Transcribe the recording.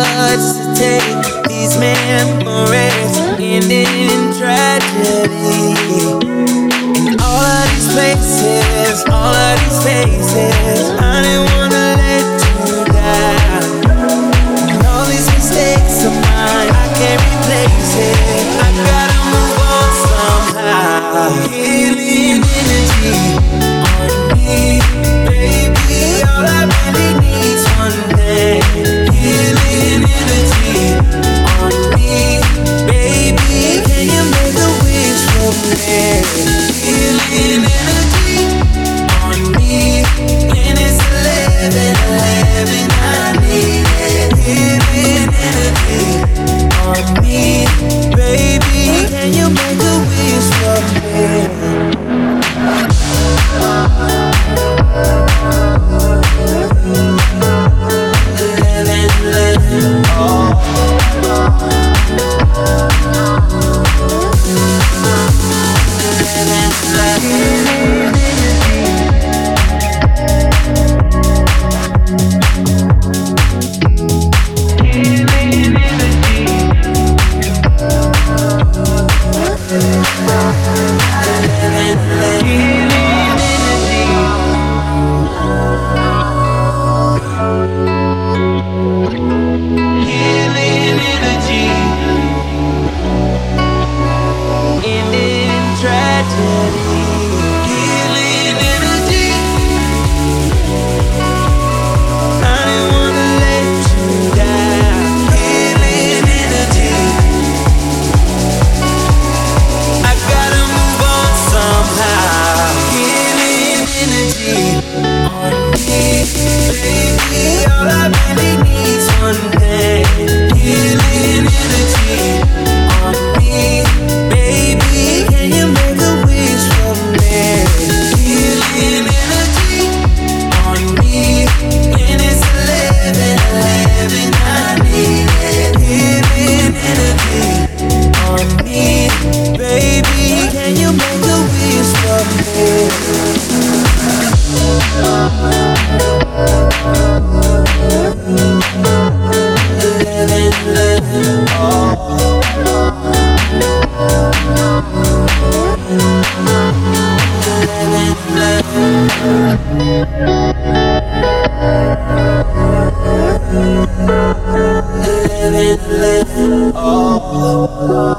what's to take these memories ending in tragedy. In all of these places, all of these faces, I didn't wanna let you down. And all these mistakes of mine, I can't replace it. I gotta move on somehow. Healing energy on me, baby. All I really need's one thing. Healing energy on me, baby. Can you make a wish for me? Healing energy on me. When it's 11:11, I need it. Healing energy on me, baby. Can you make a wish for me? Oh